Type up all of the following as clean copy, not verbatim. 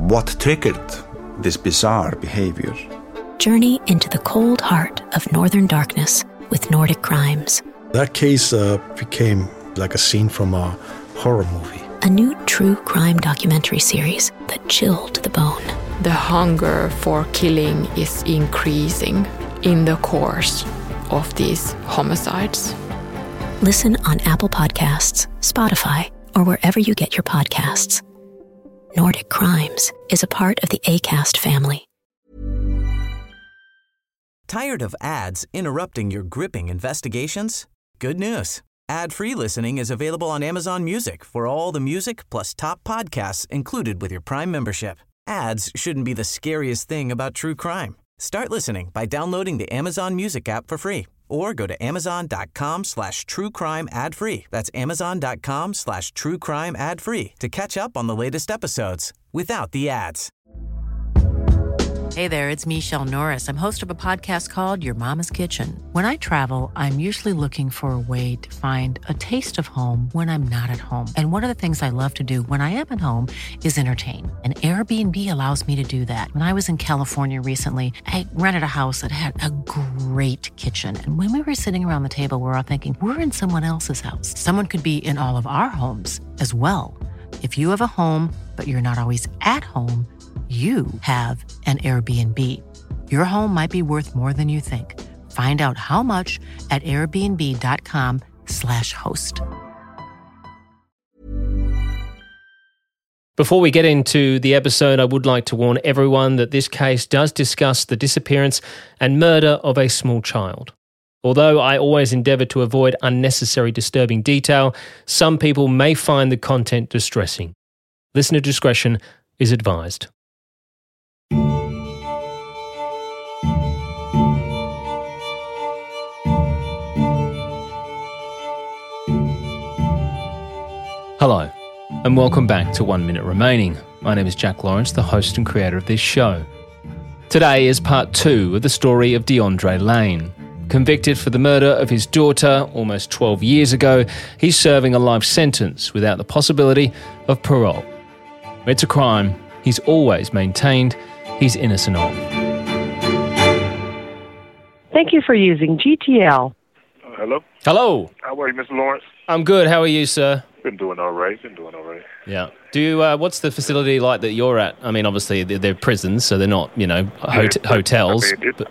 what triggered this bizarre behavior. Journey into the cold heart of Northern Darkness with Nordic Crimes. That case became like a scene from a horror movie. A new true crime documentary series that chilled to the bone. The hunger for killing is increasing in the course of these homicides. Listen on Apple Podcasts, Spotify, or wherever you get your podcasts. Nordic Crimes is a part of the Acast family. Tired of ads interrupting your gripping investigations? Good news. Ad-free listening is available on Amazon Music for all the music plus top podcasts included with your Prime membership. Ads shouldn't be the scariest thing about true crime. Start listening by downloading the Amazon Music app for free or go to amazon.com/truecrime ad-free. That's amazon.com/truecrime ad-free to catch up on the latest episodes without the ads. Hey there, it's Michelle Norris. I'm host of a podcast called Your Mama's Kitchen. When I travel, I'm usually looking for a way to find a taste of home when I'm not at home. And one of the things I love to do when I am at home is entertain. And Airbnb allows me to do that. When I was in California recently, I rented a house that had a great kitchen. And when we were sitting around the table, we were all thinking, we're in someone else's house. Someone could be in all of our homes as well. If you have a home, but you're not always at home, you have an Airbnb. Your home might be worth more than you think. Find out how much at airbnb.com/host. Before we get into the episode, I would like to warn everyone that this case does discuss the disappearance and murder of a small child. Although I always endeavour to avoid unnecessary disturbing detail, some people may find the content distressing. Listener discretion is advised. Hello, and welcome back to 1 Minute Remaining. My name is Jack Lawrence, the host and creator of this show. Today is part 2 of the story of DeAndre Lane. Convicted for the murder of his daughter almost 12 years ago, he's serving a life sentence without the possibility of parole. It's a crime he's always maintained he's innocent of. Thank you for using GTL. Hello? Hello. How are you, Mr. Lawrence? I'm good. How are you, sir? Been doing all right. Yeah. Do you, what's the facility like that you're at? I mean, obviously they're prisons, so they're not, hotels. It's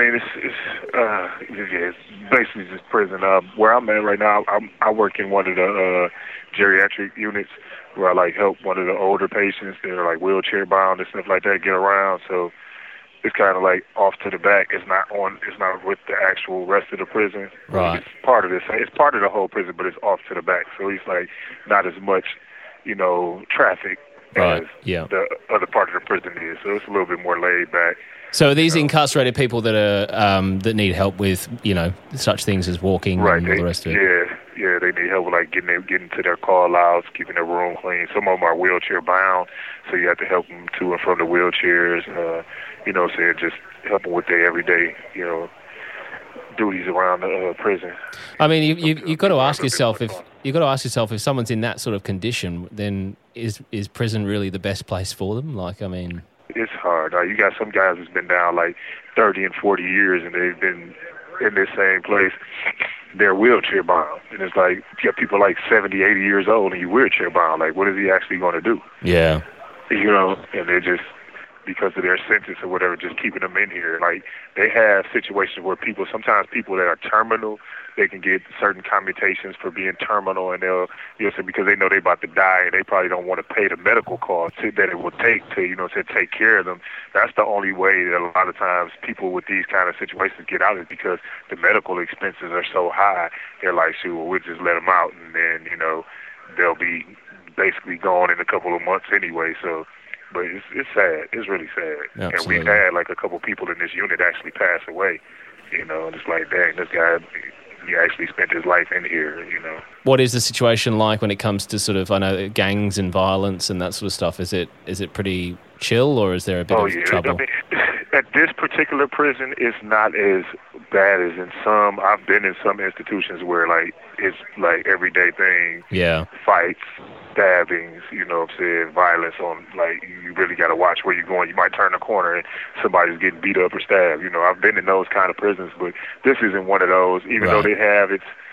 basically just prison. Where I'm at right now, I work in one of the geriatric units where I help one of the older patients that are wheelchair bound and stuff like that get around. So it's kind of off to the back. It's not with the actual rest of the prison. Right. It's part of this. It's part of the whole prison, but it's off to the back. So it's not as much, traffic as the other part of the prison is. So it's a little bit more laid back. So are these incarcerated people that are that need help with, such things as walking and all the rest of it? Yeah, they need help with getting to their call-outs, keeping their room clean. Some of them are wheelchair-bound, so you have to help them to and from the wheelchairs. Just help them with their everyday, duties around the prison. I mean, you've got to ask yourself if someone's in that sort of condition, then is prison really the best place for them? It's hard. You got some guys who's been down 30 and 40 years, and they've been in this same place. They're wheelchair bound, and it's you got people 70, 80 years old, and you wheelchair bound. What is he actually going to do? Yeah. And they're just, because of their sentence or whatever, just keeping them in here. They have situations where sometimes people that are terminal, they can get certain commutations for being terminal, and they'll say because they know they're about to die, and they probably don't want to pay the medical costs that it will take to take care of them. That's the only way that a lot of times people with these kind of situations get out, is because the medical expenses are so high. They're shoot, well, we'll just let them out, and then they'll be basically gone in a couple of months anyway. So. But it's sad. It's really sad. Absolutely. And we've had a couple people in this unit actually pass away. And it's dang, this guy, he actually spent his life in here. What is the situation like when it comes to sort of, I know, gangs and violence and that sort of stuff? Is it pretty chill, or is there a bit of trouble? I mean, at this particular prison, it's not as bad as in some. I've been in some institutions where it's everyday thing. Yeah. Fights. stabbings, you know what I'm saying, violence on, like, you really got to watch where you're going. You might turn a corner and somebody's getting beat up or stabbed. You know, I've been in those kind of prisons, but this isn't one of those, even though they have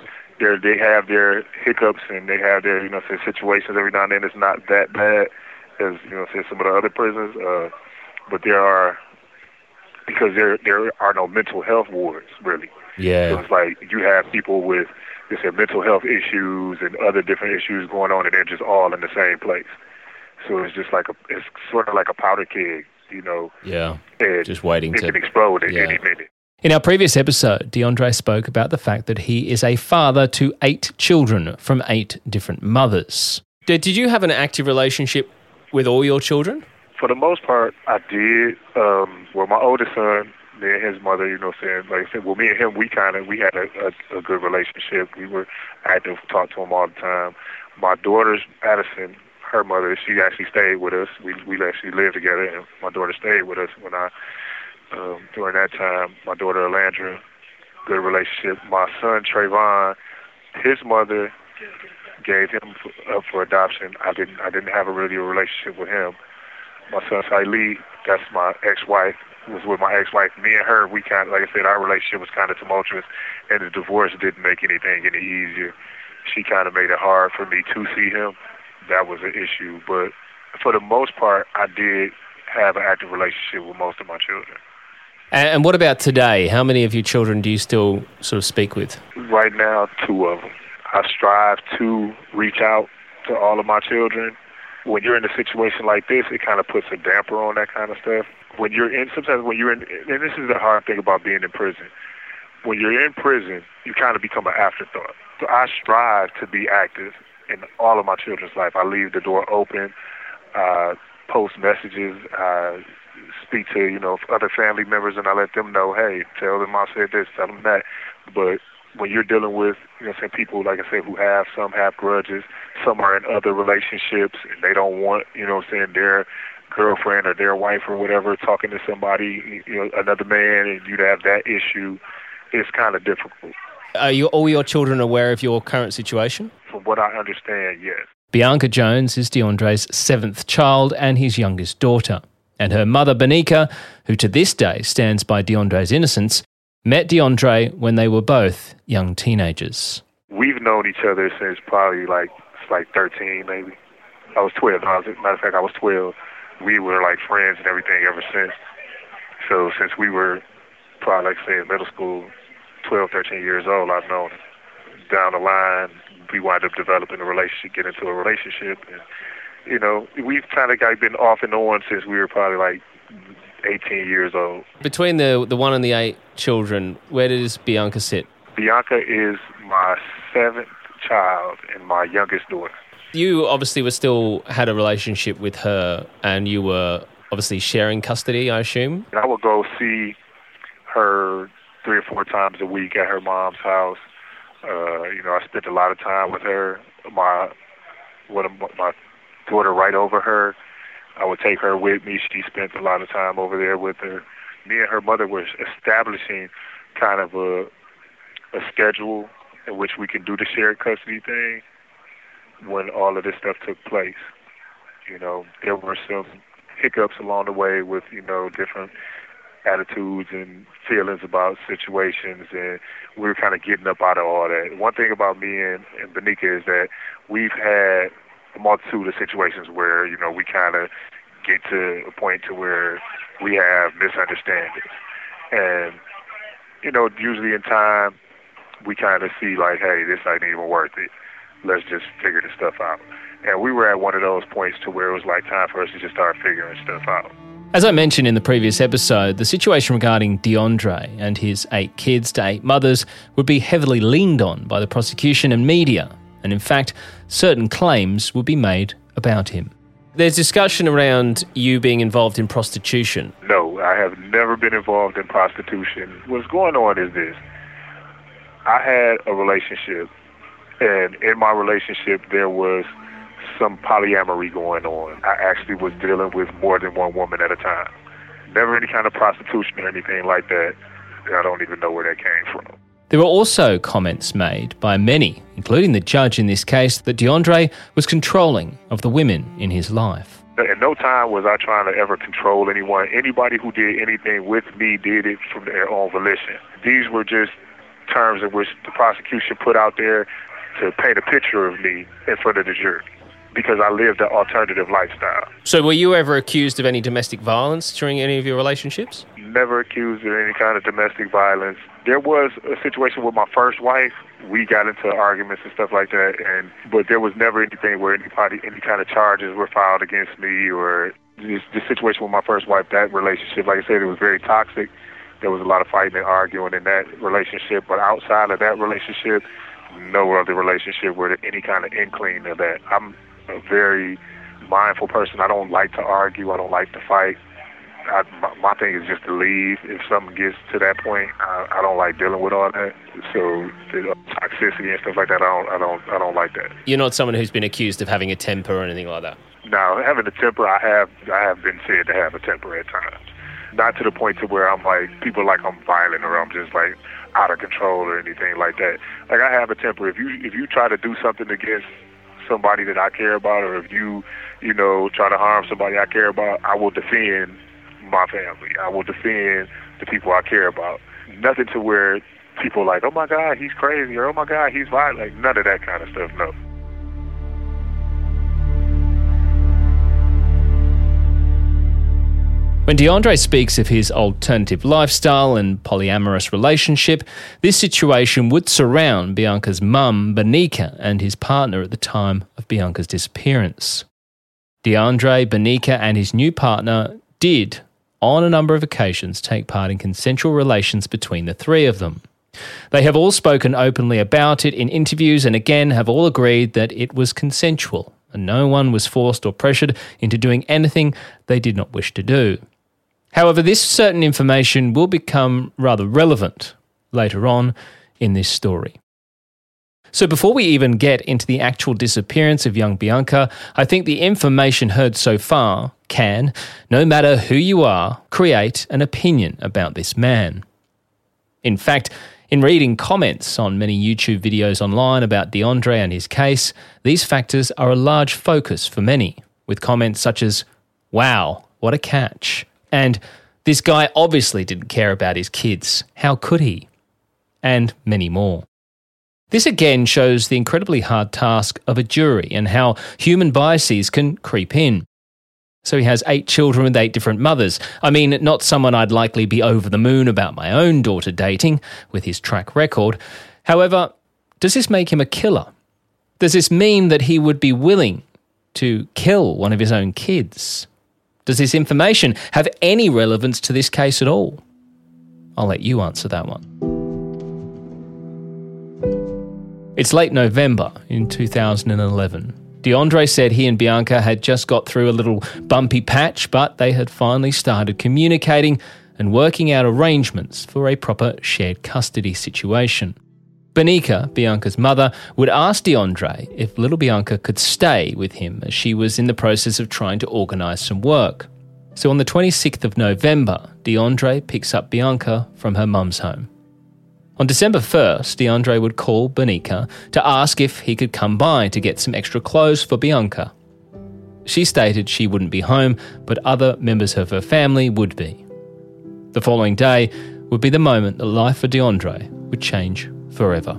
their hiccups and they have their, you know, say, situations every now and then. It's not that bad as, you know, say, some of the other prisons, but there are, because there are no mental health wards, really. Yeah. So it's like you have people with, you say, mental health issues and other different issues going on, and they're just all in the same place. So it's just like it's sort of like a powder keg, you know. Yeah. And just waiting it to can explode at any minute. In our previous episode, DeAndre spoke about the fact that he is a father to 8 children from 8 different mothers. Did you have an active relationship with all your children? For the most part, I did. Well, my oldest son, me and his mother, you know what I'm saying, like I said, well, me and him, we had a good relationship. We were active, talked to him all the time. My daughter's Addison, her mother, she actually stayed with us. We actually lived together, and my daughter stayed with us during that time. My daughter Alandra, good relationship. My son Trayvon, his mother gave him up for adoption. I didn't have a relationship with him. My son Saili, that's my ex-wife, was with my ex-wife. Me and her, we kind of, like I said, our relationship was kind of tumultuous, and the divorce didn't make anything any easier. She kind of made it hard for me to see him. That was an issue. But for the most part, I did have an active relationship with most of my children. And what about today? How many of your children do you still sort of speak with? Right now, 2 of them. I strive to reach out to all of my children. When you're in a situation like this, it kind of puts a damper on that kind of stuff. Sometimes when you're in, and this is the hard thing about being in prison, when you're in prison, you kind of become an afterthought. So I strive to be active in all of my children's life. I leave the door open, post messages, speak to, you know, other family members, and I let them know, hey, tell them I said this, tell them that. But when you're dealing with, you know, some people, like I said, some have grudges, some are in other relationships, and they don't want, you know what I'm saying, their girlfriend or their wife or whatever talking to somebody, you know, another man, and you'd have that issue. It's kind of difficult. Are all your children aware of your current situation? From what I understand, yes. Bianca Jones is DeAndre's 7th child and his youngest daughter. And her mother, Benika, who to this day stands by DeAndre's innocence, met DeAndre when they were both young teenagers. We've known each other since probably like 13, maybe. I was 12. Matter of fact, I was 12. We were like friends and everything ever since. So since we were probably, like say, in middle school, 12, 13 years old, I've known him. Down the line, we wound up developing a relationship, get into a relationship. And, you know, we've kind of been off and on since we were probably like 18 years old. Between the 1 and the 8 children, where does Bianca sit? Bianca is my 7th child and my youngest daughter. You obviously still had a relationship with her, and you were obviously sharing custody, I assume? I would go see her 3 or 4 times a week at her mom's house. You know, I spent a lot of time with her. My daughter right over her. I would take her with me. She spent a lot of time over there with her. Me and her mother were establishing kind of a schedule in which we can do the shared custody thing when all of this stuff took place. You know, there were some hiccups along the way with, you know, different attitudes and feelings about situations, and we were kind of getting up out of all that. One thing about me and Benika is that we've had a multitude of situations where, you know, we kind of get to a point to where we have misunderstandings. And, you know, usually in time, we kind of see like, hey, this ain't even worth it. Let's just figure this stuff out. And we were at one of those points to where it was like time for us to just start figuring stuff out. As I mentioned in the previous episode, the situation regarding DeAndre and his 8 kids to 8 mothers would be heavily leaned on by the prosecution and media, and in fact, certain claims would be made about him. There's discussion around you being involved in prostitution. No, I have never been involved in prostitution. What's going on is this. I had a relationship, and in my relationship there was some polyamory going on. I actually was dealing with more than one woman at a time. Never any kind of prostitution or anything like that. I don't even know where that came from. There were also comments made by many, including the judge in this case, that DeAndre was controlling of the women in his life. At no time was I trying to ever control anyone. Anybody who did anything with me did it from their own volition. These were just terms in which the prosecution put out there to paint a picture of me in front of the jury, because I lived an alternative lifestyle. So were you ever accused of any domestic violence during any of your relationships? Never accused of any kind of domestic violence. There was a situation with my first wife. We got into arguments and stuff like that, but there was never anything where any kind of charges were filed against me, or the situation with my first wife, that relationship, like I said, it was very toxic. There was a lot of fighting and arguing in that relationship, but outside of that relationship, no other relationship where there's any kind of inkling of that. I'm a very mindful person. I don't like to argue. I don't like to fight. My thing is just to leave. If something gets to that point, I don't like dealing with all that. So the toxicity and stuff like that, I don't like that. You're not someone who's been accused of having a temper or anything like that? No, having a temper, I have been said to have a temper at times. Not to the point to where I'm like, people like I'm violent or I'm just like out of control or anything like that. Like, I have a temper. If you try to do something against somebody that I care about, or if you try to harm somebody I care about, I will defend my family. I will defend the people I care about. Nothing to where people like, oh my God, he's crazy, or oh my God, he's violent. Like, none of that kind of stuff, no. When DeAndre speaks of his alternative lifestyle and polyamorous relationship, this situation would surround Bianca's mum, Benica, and his partner at the time of Bianca's disappearance. DeAndre, Benica, and his new partner did, on a number of occasions, take part in consensual relations between the three of them. They have all spoken openly about it in interviews and again have all agreed that it was consensual and no one was forced or pressured into doing anything they did not wish to do. However, this certain information will become rather relevant later on in this story. So before we even get into the actual disappearance of young Bianca, I think the information heard so far can, no matter who you are, create an opinion about this man. In fact, in reading comments on many YouTube videos online about DeAndre and his case, these factors are a large focus for many, with comments such as, "Wow, what a catch," and "This guy obviously didn't care about his kids. How could he?" and many more. This again shows the incredibly hard task of a jury and how human biases can creep in. So he has 8 children with 8 different mothers. I mean, not someone I'd likely be over the moon about my own daughter dating, with his track record. However, does this make him a killer? Does this mean that he would be willing to kill one of his own kids? Does this information have any relevance to this case at all? I'll let you answer that one. It's late November in 2011. DeAndre said he and Bianca had just got through a little bumpy patch, but they had finally started communicating and working out arrangements for a proper shared custody situation. Benica, Bianca's mother, would ask DeAndre if little Bianca could stay with him as she was in the process of trying to organise some work. So on the 26th of November, DeAndre picks up Bianca from her mum's home. On December 1st, DeAndre would call Benica to ask if he could come by to get some extra clothes for Bianca. She stated she wouldn't be home, but other members of her family would be. The following day would be the moment the life for DeAndre would change forever.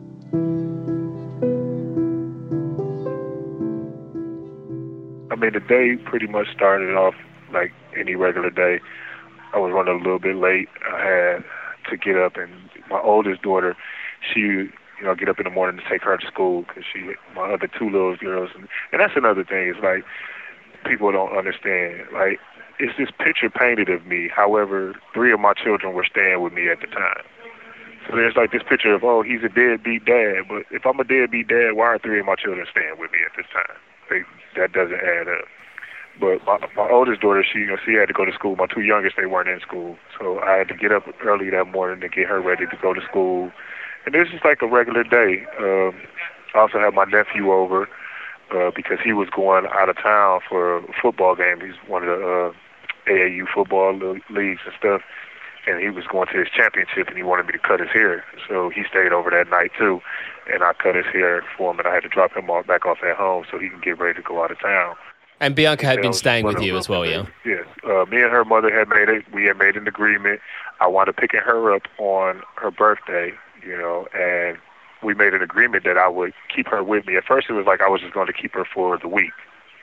I mean, the day pretty much started off like any regular day. I was running a little bit late. I had to get up, and my oldest daughter, she, get up in the morning to take her to school because my other 2 little girls, and that's another thing. It's like people don't understand. Like, it's this picture painted of me. However, 3 of my children were staying with me at the time. So there's like this picture of, oh, he's a deadbeat dad. But if I'm a deadbeat dad, why are 3 of my children staying with me at this time? That doesn't add up. But my oldest daughter, she had to go to school. My 2 youngest, they weren't in school. So I had to get up early that morning to get her ready to go to school. And this is like a regular day. I also had my nephew over because he was going out of town for a football game. He's one of the AAU football leagues and stuff. and he was going to his championship, and he wanted me to cut his hair. So he stayed over that night too, and I cut his hair for him, and I had to drop him back off at home so he can get ready to go out of town. And Bianca had been staying with you as well, yeah? Yes. Me and her mother we had made an agreement. I wound up picking her up on her birthday, and we made an agreement that I would keep her with me. At first it was like I was just going to keep her for the week.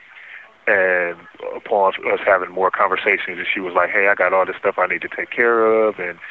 And upon us having more conversations, and she was like, hey, I got all this stuff I need to take care of, and,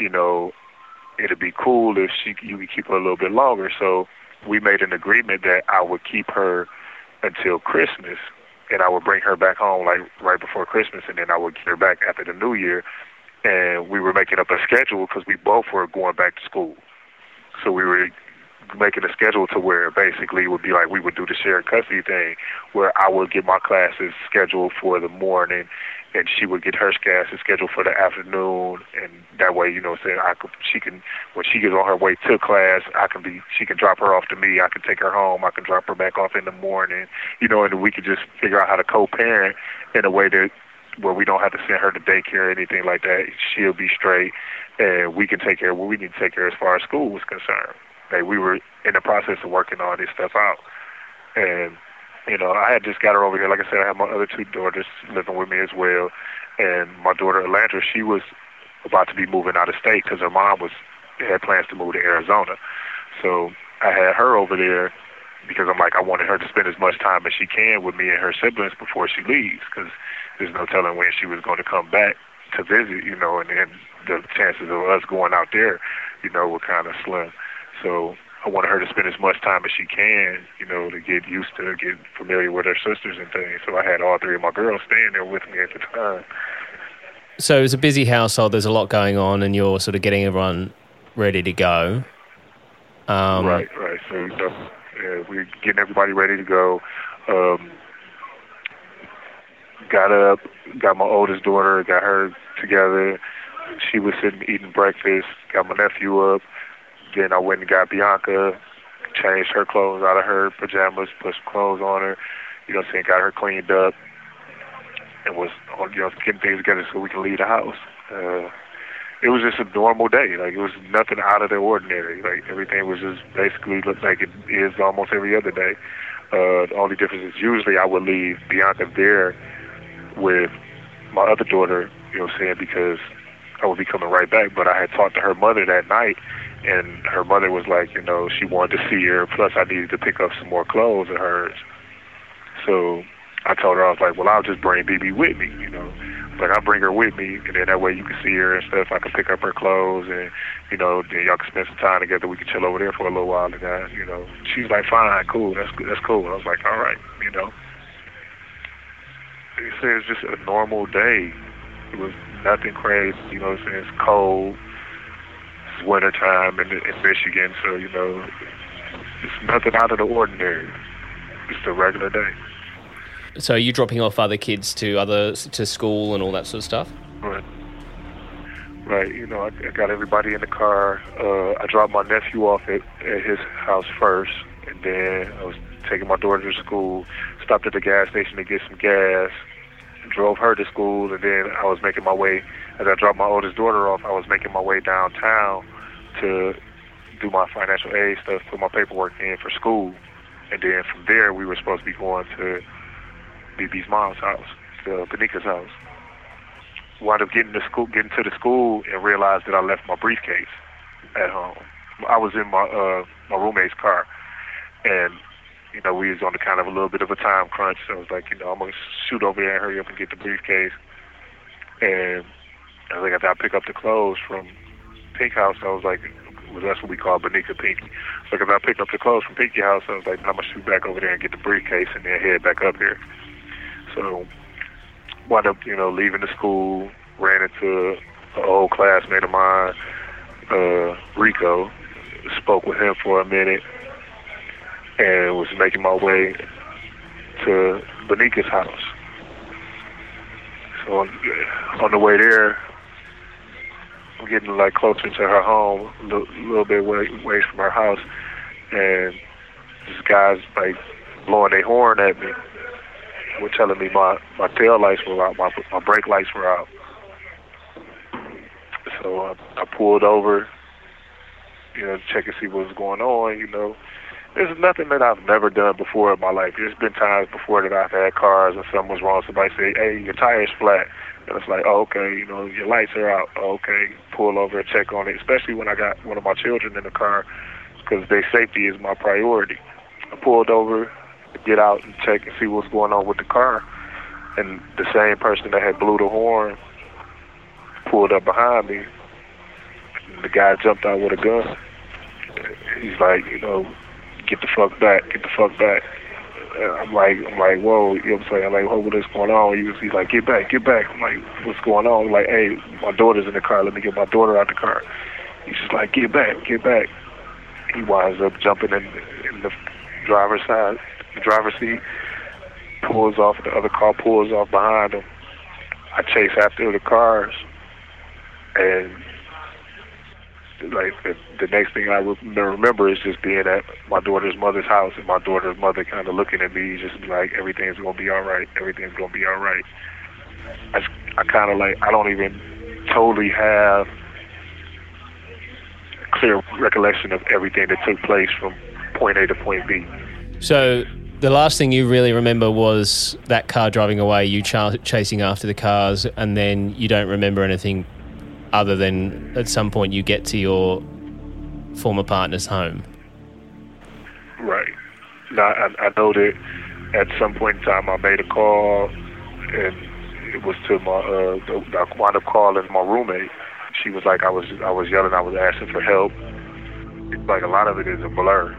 it'd be cool if you could keep her a little bit longer. So we made an agreement that I would keep her until Christmas, and I would bring her back home like right before Christmas, and then I would get her back after the New Year. And we were making up a schedule because we both were going back to school. So we were making a schedule to where basically it would be like we would do the shared custody thing, where I would get my classes scheduled for the morning, and she would get her classes scheduled for the afternoon, and that way, she can, when she gets on her way to class, she can drop her off to me, I can take her home, I can drop her back off in the morning, and we could just figure out how to co-parent in a way that where we don't have to send her to daycare or anything like that. She'll be straight, and we can take care of what we need to take care of as far as school was concerned. Like, we were in the process of working all this stuff out. And, I had just got her over here. Like I said, I have my other two daughters living with me as well. And my daughter, Alandra, she was about to be moving out of state because her mom had plans to move to Arizona. So I had her over there because I'm like, I wanted her to spend as much time as she can with me and her siblings before she leaves, because there's no telling when she was going to come back to visit, and then the chances of us going out there, were kind of slim. So I wanted her to spend as much time as she can, to get used to, get familiar with her sisters and things. So I had all three of my girls staying there with me at the time. So it's a busy household, there's a lot going on, and you're sort of getting everyone ready to go. Right. So we're getting everybody ready to go. Got up, got my oldest daughter, got her together. She was sitting eating breakfast, got my nephew up. Then I went and got Bianca, changed her clothes out of her pajamas, put some clothes on her, got her cleaned up, and was, getting things together so we can leave the house. It was just a normal day. Like, it was nothing out of the ordinary. Like, everything was just basically looked like it is almost every other day. The only difference is usually I would leave Bianca there with my other daughter, because I would be coming right back. But I had talked to her mother that night, and her mother was like, she wanted to see her, plus I needed to pick up some more clothes of hers. So I told her, I was like, well, I'll just bring BB with me, Like, I'll bring her with me, and then that way you can see her and stuff. I can pick up her clothes, and, then y'all can spend some time together. We can chill over there for a little while. And she's like, fine, cool, that's cool. I was like, all right, It's just a normal day. It was nothing crazy, it's cold. It's wintertime in Michigan, so, it's nothing out of the ordinary. It's a regular day. So are you dropping off other kids to school and all that sort of stuff? Right. I got everybody in the car. I dropped my nephew off at his house first, and then I was taking my daughter to school, stopped at the gas station to get some gas, drove her to school, and then I was making my way, as I dropped my oldest daughter off, I was making my way downtown to do my financial aid stuff, put my paperwork in for school. And then from there, we were supposed to be going to BB's mom's house, Benika's house. Wound up getting to the school and realized that I left my briefcase at home. I was in my roommate's car, and we was on a little bit of a time crunch. So I was like, I'm gonna shoot over there and hurry up and get the briefcase. And I was like, after I pick up the clothes from Pink House, I was like, that's what we call Benika Pinky. So if I pick up the clothes from Pinky House, I was like, I'm gonna shoot back over there and get the briefcase and then head back up here. So wound up, leaving the school, ran into an old classmate of mine, Rico, spoke with him for a minute, and was making my way to Benika's house. So on the way there, I'm getting closer to her home, a little bit ways from her house, and this guy's blowing their horn at me. Were telling me my tail lights were out, my brake lights were out. So So I pulled over, to check and see what was going on, There's nothing that I've never done before in my life. There's been times before that I've had cars and something was wrong. Somebody say, hey, your tire's flat. And it's like, oh, okay, your lights are out. Oh, okay, pull over and check on it, especially when I got one of my children in the car, because their safety is my priority. I pulled over to get out and check and see what's going on with the car. And the same person that had blew the horn pulled up behind me. And the guy jumped out with a gun. He's like, get the fuck back, get the fuck back. I'm like, whoa, you know what I'm saying? I'm like, what's going on? He's like, get back. I'm like, what's going on? I'm like, hey, my daughter's in the car. Let me get my daughter out the car. He's just like, get back. He winds up jumping in the driver's seat, pulls off, the other car pulls off behind him. I chase after the cars, and like the next thing I remember is just being at my daughter's mother's house, and my daughter's mother kind of looking at me, just like, everything's gonna be all right. I kind of like, I don't even totally have a clear recollection of everything that took place from point A to point B. So the last thing you really remember was that car driving away, you chasing after the cars, and then you don't remember anything other than at some point you get to your former partner's home. Right. Now, I know that at some point in time I made a call, and it was to my, I wound up calling my roommate. She was like, I was yelling, I was asking for help. It's like a lot of it is a blur.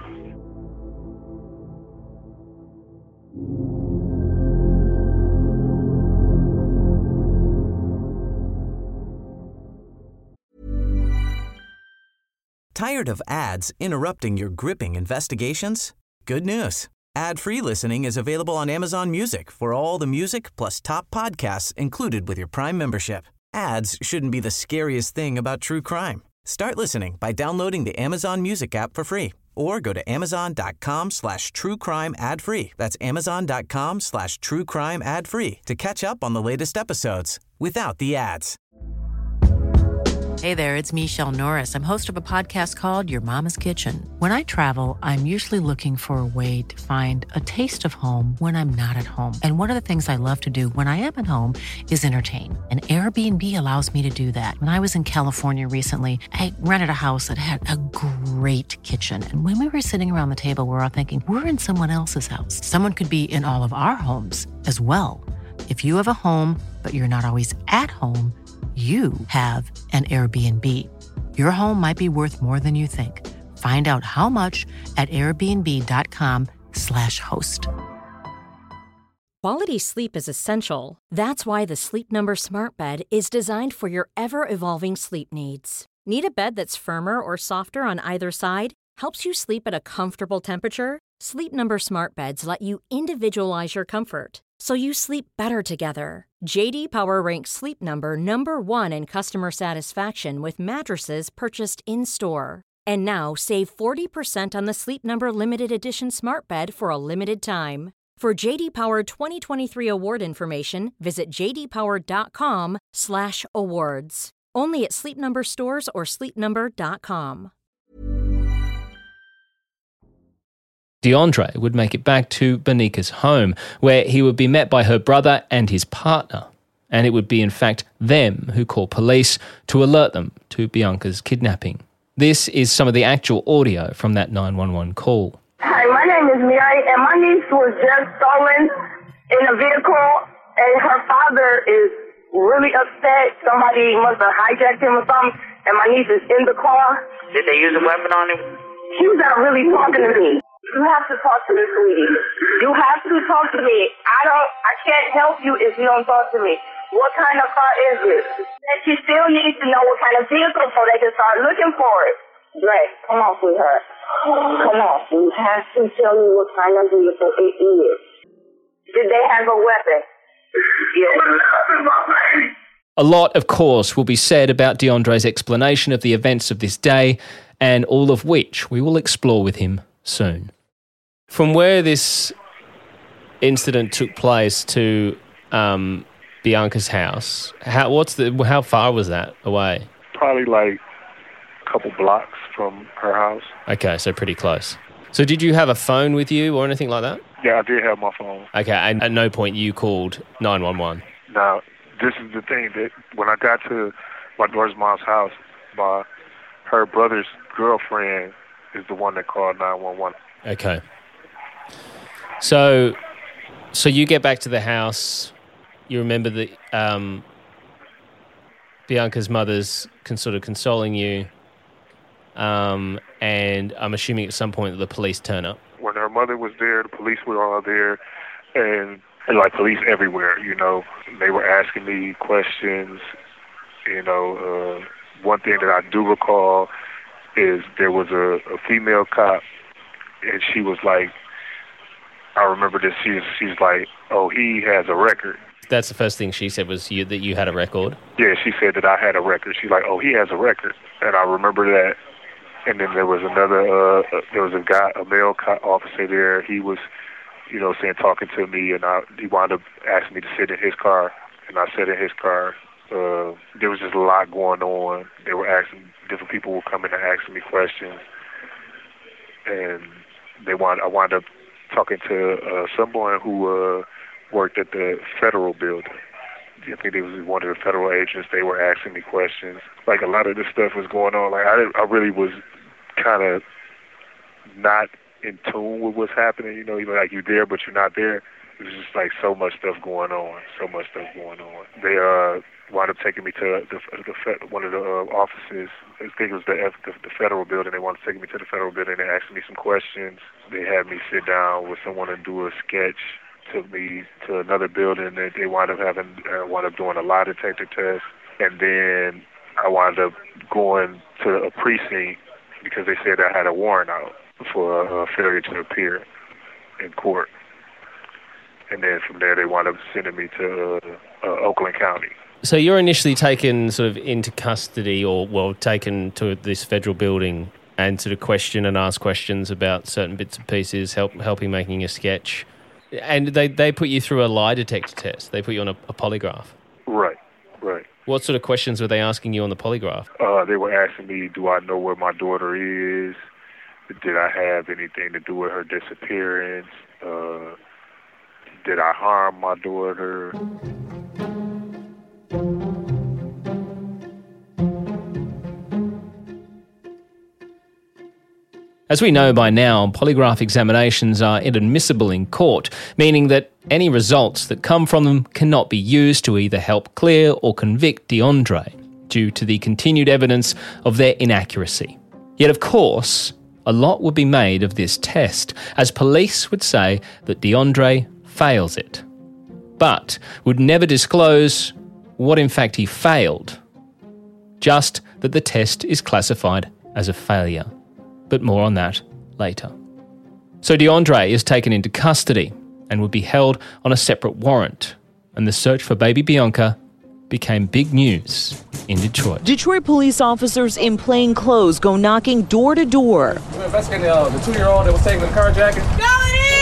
Tired of ads interrupting your gripping investigations? Good news. Ad-free listening is available on Amazon Music for all the music plus top podcasts included with your Prime membership. Ads shouldn't be the scariest thing about true crime. Start listening by downloading the Amazon Music app for free or go to amazon.com/truecrime ad-free. That's amazon.com/truecrime ad-free to catch up on the latest episodes without the ads. Hey there, it's Michelle Norris. I'm host of a podcast called Your Mama's Kitchen. When I travel, I'm usually looking for a way to find a taste of home when I'm not at home. And one of the things I love to do when I am at home is entertain. And Airbnb allows me to do that. When I was in California recently, I rented a house that had a great kitchen. And when we were sitting around the table, we're all thinking, we're in someone else's house. Someone could be in all of our homes as well. If you have a home, but you're not always at home, you have an Airbnb. Your home might be worth more than you think. Find out how much at airbnb.com/host. Quality sleep is essential. That's why the Sleep Number Smart Bed is designed for your ever-evolving sleep needs. Need a bed that's firmer or softer on either side? Helps you sleep at a comfortable temperature? Sleep Number Smart Beds let you individualize your comfort, so you sleep better together. J.D. Power ranks Sleep Number number 1 in customer satisfaction with mattresses purchased in-store. And now save 40% on the Sleep Number Limited Edition Smart Bed for a limited time. For J.D. Power 2023 award information, visit jdpower.com/awards. Only at Sleep Number stores or sleepnumber.com. DeAndre would make it back to Bonika's home, where he would be met by her brother and his partner. And it would be, in fact, them who call police to alert them to Bianca's kidnapping. This is some of the actual audio from that 911 call. Hi, my name is Mary, and my niece was just stolen in a vehicle, and her father is really upset. Somebody must have hijacked him or something, and my niece is in the car. Did they use a weapon on him? She was not really talking to me. You have to talk to me, sweetie. You have to talk to me. I can't help you if you don't talk to me. What kind of car is this? And she still needs to know what kind of vehicle so they can start looking for it. Dre, come on, sweetheart. Come on. You have to tell me what kind of vehicle it is. Did they have a weapon? Yes. A lot, of course, will be said about DeAndre's explanation of the events of this day, and all of which we will explore with him soon. From where this incident took place to Bianca's house, how far was that away? probably like a couple blocks from her house. Okay, so pretty close. So did you have a phone with you or anything like that? Yeah, I did have my phone. Okay, and at no point you called 911? Now, this is the thing, that when I got to my daughter's mom's house, her brother's girlfriend is the one that called 911. Okay. So you get back to the house, you remember that Bianca's mother's sort of consoling you, and I'm assuming at some point the police turn up. When her mother was there, the police were all there, and like police everywhere, you know. They were asking me questions, you know. One thing that I do recall is there was a female cop, and she was like, I remember this, she's like, oh, he has a record. That's the first thing she said, was that you had a record? Yeah, she said that I had a record. She's like, oh, he has a record. And I remember that. And then there was a guy, a male officer there. He was, you know, talking to me, and he wound up asking me to sit in his car, and I sat in his car. There was just a lot going on. They were asking, different people were coming and asking me questions, and I wound up talking to someone who worked at the federal building. I think they was one of the federal agents. They were asking me questions. Like, a lot of this stuff was going on. Like, I really was kind of not in tune with what's happening. You know, even like you're there, but you're not there. It was just like so much stuff going on. They wound up taking me to one of the offices. I think it was the federal building. They wanted to take me to the federal building and ask me some questions. They had me sit down with someone and do a sketch. Took me to another building that they wound up doing a lie detector test, and then I wound up going to a precinct because they said I had a warrant out for a failure to appear in court. And then from there they wound up sending me to Oakland County. So you're initially taken sort of into custody, or taken to this federal building and sort of question and ask questions about certain bits and pieces, helping making a sketch. And they put you through a lie detector test. They put you on a polygraph. Right. What sort of questions were they asking you on the polygraph? They were asking me, do I know where my daughter is? Did I have anything to do with her disappearance? Did I harm my daughter? As we know by now, polygraph examinations are inadmissible in court, meaning that any results that come from them cannot be used to either help clear or convict DeAndre, due to the continued evidence of their inaccuracy. Yet, of course, a lot would be made of this test, as police would say that DeAndre fails it, but would never disclose what in fact he failed, just that the test is classified as a failure. But more on that later. So DeAndre is taken into custody and would be held on a separate warrant, and the search for baby Bianca became big news in Detroit. Detroit police officers in plain clothes go knocking door to door. We're investigating the 2-year-old that was taken in the carjacking.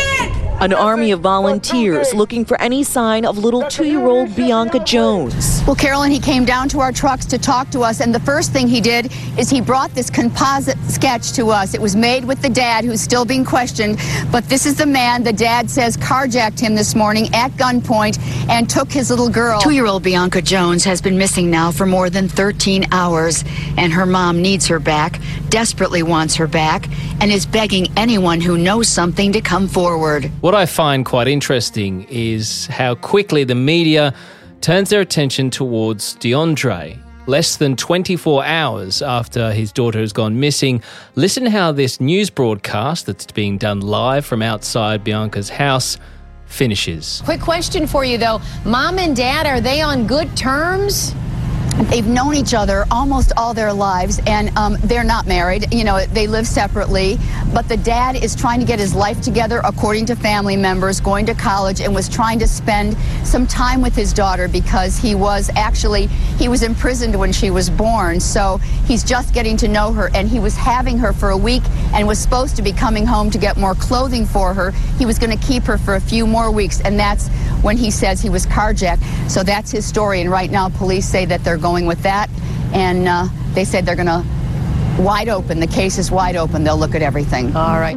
An army of volunteers looking for any sign of little 2-year-old Bianca Jones. Well, Carolyn, he came down to our trucks to talk to us, and the first thing he did is he brought this composite sketch to us. It was made with the dad, who's still being questioned, but this is the man the dad says carjacked him this morning at gunpoint and took his little girl. 2-year-old Bianca Jones has been missing now for more than 13 hours, and her mom needs her back, desperately wants her back, and is begging anyone who knows something to come forward. What I find quite interesting is how quickly the media turns their attention towards DeAndre. Less than 24 hours after his daughter has gone missing, listen how this news broadcast that's being done live from outside Bianca's house finishes. Quick question for you, though. Mom and Dad, are they on good terms? They've known each other almost all their lives, and they're not married. You know, they live separately. But the dad is trying to get his life together, according to family members, going to college, and was trying to spend some time with his daughter because he was imprisoned when she was born. So he's just getting to know her, and he was having her for a week and was supposed to be coming home to get more clothing for her. He was going to keep her for a few more weeks, and that's when he says he was carjacked. So that's his story, and right now police say that they're going with that and they said they're going to wide open. The case is wide open. They'll look at everything. All right.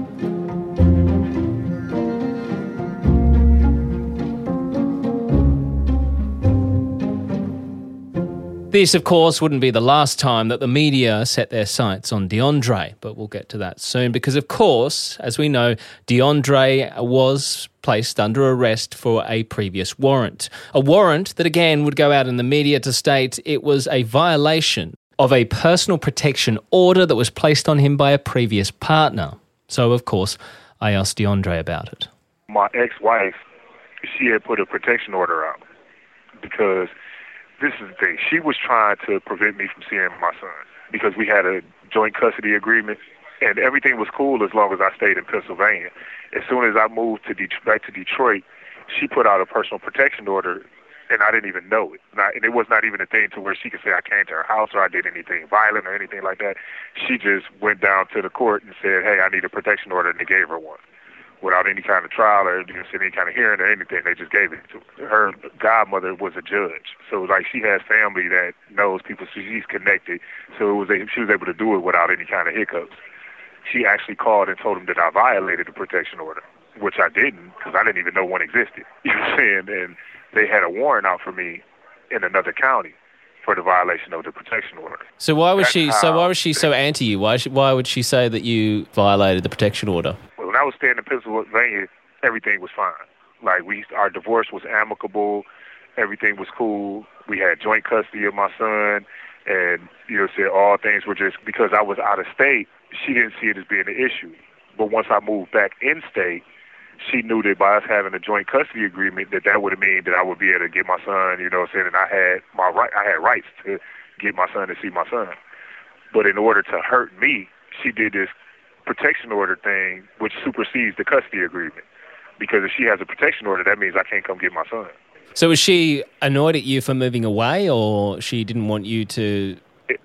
This, of course, wouldn't be the last time that the media set their sights on DeAndre, but we'll get to that soon because, of course, as we know, DeAndre was placed under arrest for a previous warrant. A warrant that, again, would go out in the media to state it was a violation of a personal protection order that was placed on him by a previous partner. So, of course, I asked DeAndre about it. My ex-wife, she had put a protection order out because this is the thing. She was trying to prevent me from seeing my son because we had a joint custody agreement and everything was cool as long as I stayed in Pennsylvania. As soon as I moved back to Detroit, she put out a personal protection order and I didn't even know it. And it was not even a thing to where she could say I came to her house or I did anything violent or anything like that. She just went down to the court and said, hey, I need a protection order, and they gave her one. Without any kind of trial or any kind of hearing or anything, they just gave it to her. Her godmother was a judge, so like she has family that knows people, so she's connected. So she was able to do it without any kind of hiccups. She actually called and told him that I violated the protection order, which I didn't because I didn't even know one existed. You know what I'm saying? And they had a warrant out for me in another county for the violation of the protection order. So why was she so anti you? Why would she say that you violated the protection order? When I was staying in Pennsylvania, everything was fine. Like our divorce was amicable, everything was cool. We had joint custody of my son, and said all things were just because I was out of state. She didn't see it as being an issue. But once I moved back in state, she knew that by us having a joint custody agreement, that would mean that I would be able to get my son. And I had rights to get my son to see my son. But in order to hurt me, she did this protection order thing, which supersedes the custody agreement. Because if she has a protection order, that means I can't come get my son. So was she annoyed at you for moving away, or she didn't want you to... It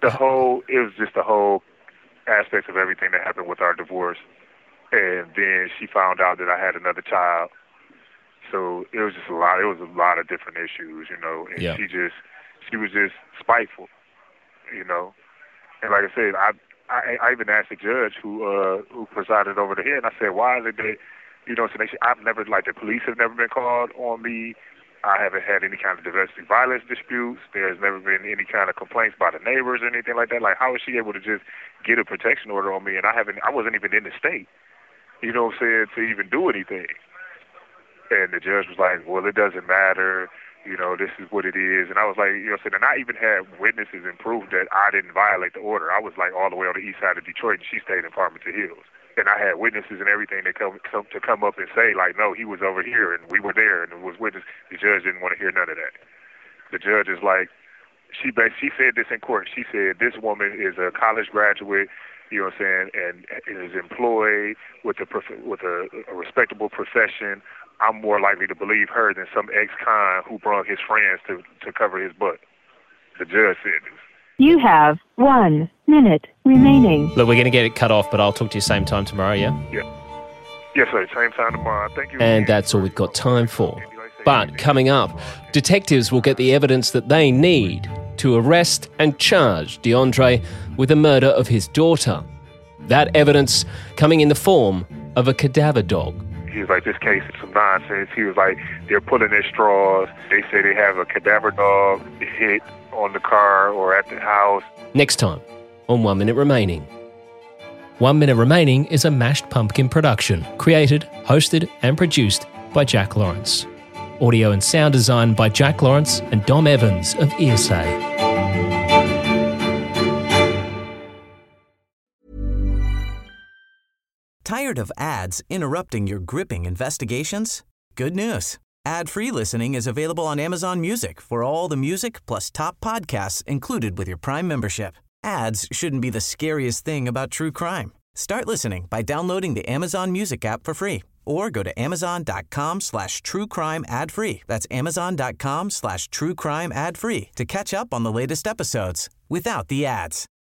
was just the whole aspect of everything that happened with our divorce. And then she found out that I had another child. So it was just a lot. It was a lot of different issues, And yeah. She was just spiteful, And like I said, I even asked the judge who presided over the hearing. I said, why is it that, I've never, the police have never been called on me. I haven't had any kind of domestic violence disputes. There's never been any kind of complaints by the neighbors or anything like that. Like, how is she able to just get a protection order on me? And I wasn't even in the state, to even do anything. And the judge was like, well, it doesn't matter. This is what it is. And I was like, and I even had witnesses and proof that I didn't violate the order. I was all the way on the east side of Detroit, and she stayed in Farmington Hills. And I had witnesses and everything that come up and say, no, he was over here, and we were there, and it was witness. The judge didn't want to hear none of that. The judge is like, she said this in court. She said, this woman is a college graduate, and is employed with a respectable profession. I'm more likely to believe her than some ex-con who brought his friends to cover his butt. The judge said this. You have 1 minute remaining. Look, we're going to get it cut off, but I'll talk to you same time tomorrow, yeah? Yeah. Yes, sir. Same time tomorrow. Thank you. And that's all we've got time for. But coming up, detectives will get the evidence that they need to arrest and charge DeAndre with the murder of his daughter. That evidence coming in the form of a cadaver dog. He was like, this case is some nonsense. He was like, they're pulling their straws. They say they have a cadaver dog hit on the car or at the house. Next time on 1 Minute Remaining. 1 Minute Remaining is a Mashed Pumpkin production, created, hosted and produced by Jack Lawrence. Audio and sound design by Jack Lawrence and Dom Evans of ESA. Tired of ads interrupting your gripping investigations? Good news. Ad-free listening is available on Amazon Music for all the music plus top podcasts included with your Prime membership. Ads shouldn't be the scariest thing about true crime. Start listening by downloading the Amazon Music app for free or go to amazon.com/truecrime ad-free. That's amazon.com/truecrime ad-free to catch up on the latest episodes without the ads.